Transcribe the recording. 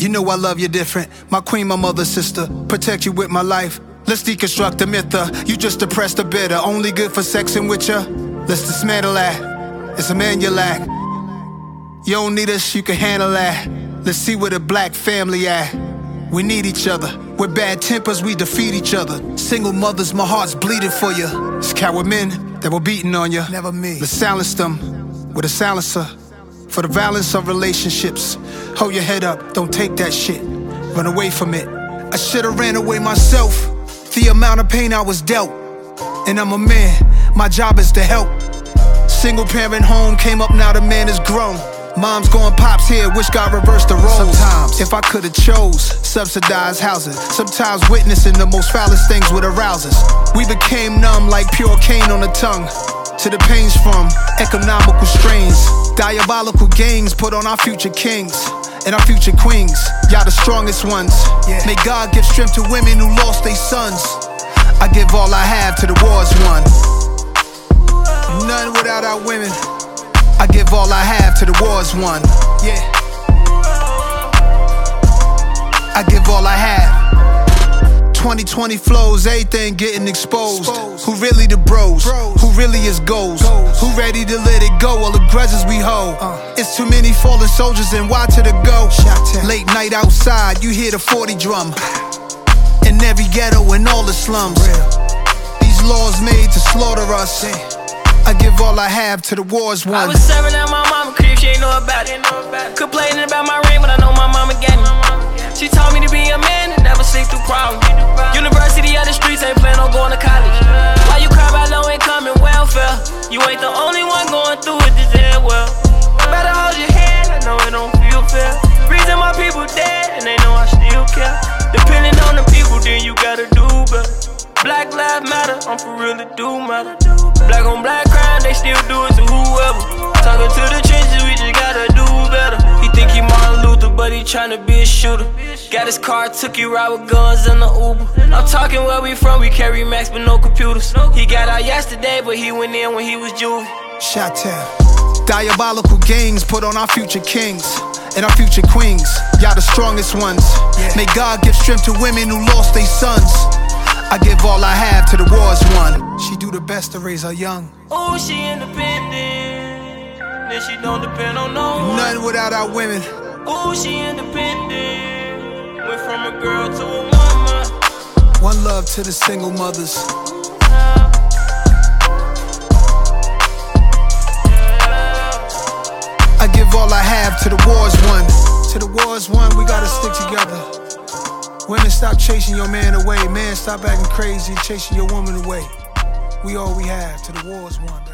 know I love you different. My queen, my mother, sister, protect you with my life. Let's deconstruct the myth. You just depressed or bitter, only good for sexing with ya. Let's dismantle that. It's a man you lack. You don't need us, you can handle that. Let's see where the black family at. We need each other. With bad tempers, we defeat each other. Single mothers, my heart's bleeding for you. It's coward men that were beating on you. Never me. Let's silence them with a silencer. For the violence of relationships. Hold your head up, don't take that shit. Run away from it. I should've ran away myself. The amount of pain I was dealt. And I'm a man, my job is to help. Single parent home, came up, now the man is grown. Mom's going pops here, wish God reversed the roles. Sometimes, if I could've chose, subsidized housing. Sometimes witnessing the most foulest things would arouse us. We became numb like pure cane on the tongue. To the pains from economical strains. Diabolical gangs put on our future kings and our future queens. Y'all the strongest ones. May God give strength to women who lost their sons. I give all I have to the war's won. None without our women. I give all I have to the war's won. Yeah. I give all I have. 2020 flows, everything getting exposed. Who really the bros? Who really is goals? Who ready to let it go? All the grudges we hold. It's too many fallen soldiers and why to the go? Late night outside, you hear the 40 drum. In every ghetto and all the slums. These laws made to slaughter us. I give all I have to the war's won. I was serving at my mama crib, she ain't know about it. Complaining about my ring, but I know my mama got it. She taught me to be a man and never sleep through problems. University of the streets, ain't plan on going to college. Why you cry about low income and welfare? You ain't the only one going through it this year, well. Better hold your head, I know it don't feel fair. Reason my people dead and they know I still care. Depending on the people, then you gotta do better. Black lives matter, I'm for real, it do matter. Black on black crime, they still do it to whoever. Talking to the trenches, we just gotta do better. He think he Martin Luther, but he tryna be a shooter. Got his car, took you ride with guns in the Uber. I'm talking where we from, we carry Max but no computers. He got out yesterday, but he went in when he was juvie. Shot-town. Diabolical gangs put on our future kings and our future queens. Y'all the strongest ones. May God give strength to women who lost their sons. I give all I have to the war's won. She do the best to raise her young. Oh, she independent, then she don't depend on no one. None without our women. Oh, she independent, went from a girl to a woman. One love to the single mothers. I give all I have to the war's won. To the war's won, we gotta stick together. Women, stop chasing your man away. Man, stop acting crazy, chasing your woman away. We all we have to the war's won.